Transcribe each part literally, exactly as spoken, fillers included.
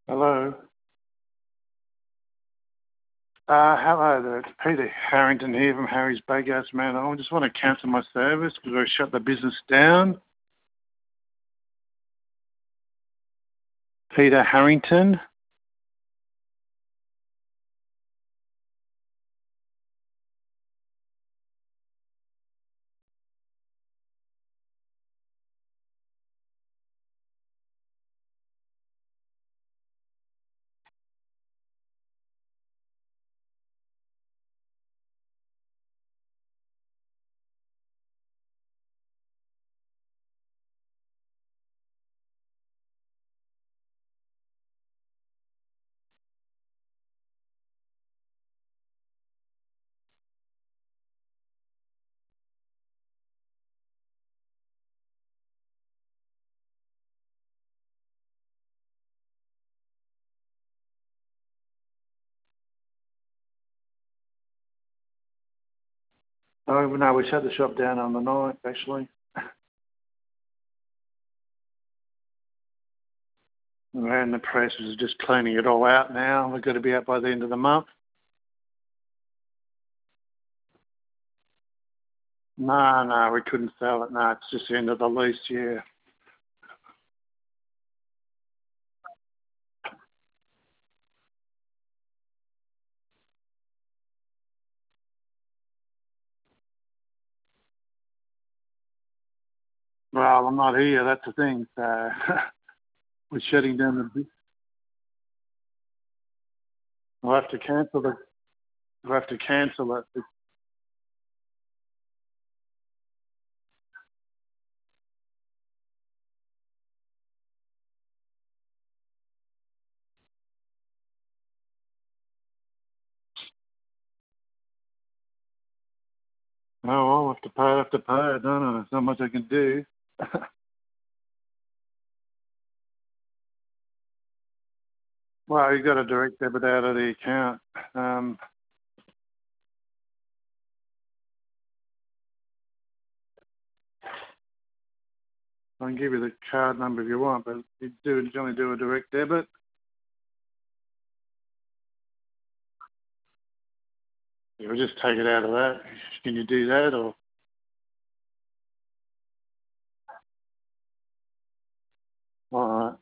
Hello. Uh, hello there. It's Peter Harrington here from Harry's Baghouse, man. I just want to cancel my service because I shut the business down. Peter Harrington. Oh, no, we shut the shop down on the night, actually. And the press is just cleaning it all out now. We've got to be out by the end of the month. No, no, we couldn't sell it. No, it's just the end of the lease, yeah. Well, I'm not here. That's the thing. So we're shutting down the business. We'll have to cancel it. We'll have to cancel it. Oh, well, I'll have to pay. I have to pay it. No, no, there's not much I can do. Well, you got a direct debit out of the account. Um, I can give you the card number if you want, but you do generally do a direct debit. You'll just take it out of that. Can you do that, or all right?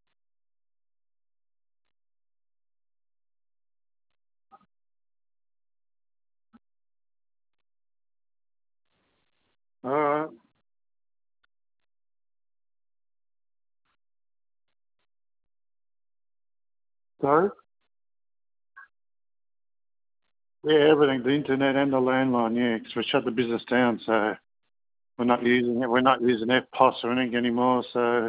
All right. Sorry. Yeah, everything, the internet and the landline. Yeah, because we shut the business down, so we're not using it. We're not using F P O S or anything anymore. So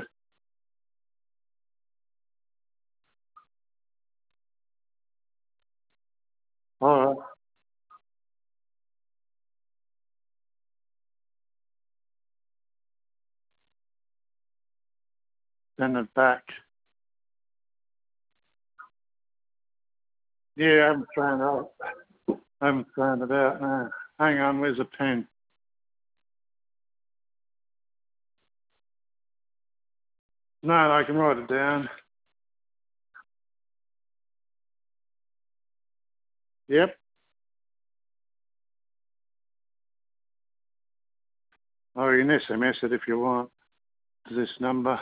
all right, send it back. Yeah, I haven't thrown it out. I haven't thrown it out. No. Hang on, where's a pen? No, I can write it down. Yep. Or you can S M S it if you want to this number.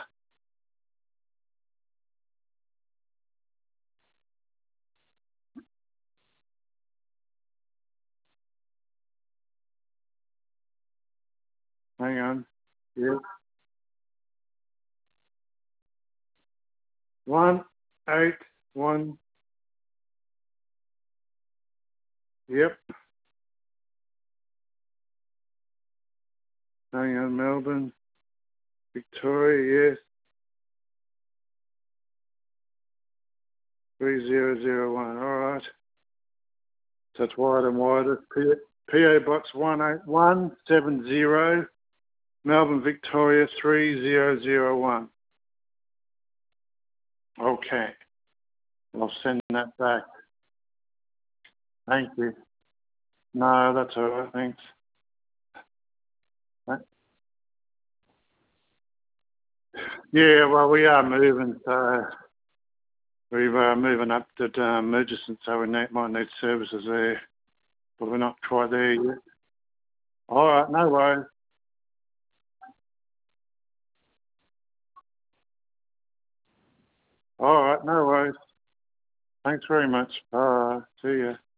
Hang on. Yep. One eight one. Yep. Hang on, Melbourne, Victoria. Yes. Three zero zero one. All right. So it's wide and wider. P- PO Box one eight one seven zero, Melbourne, Victoria three zero zero one. Okay. I'll send that back. Thank you. No, that's all right. Thanks. Yeah, well, we are moving, so We're uh, moving up to uh, Murchison, so we need, might need services there, but we're not quite there yet. All right, no worries. All right, no worries. Thanks very much. All right, see ya.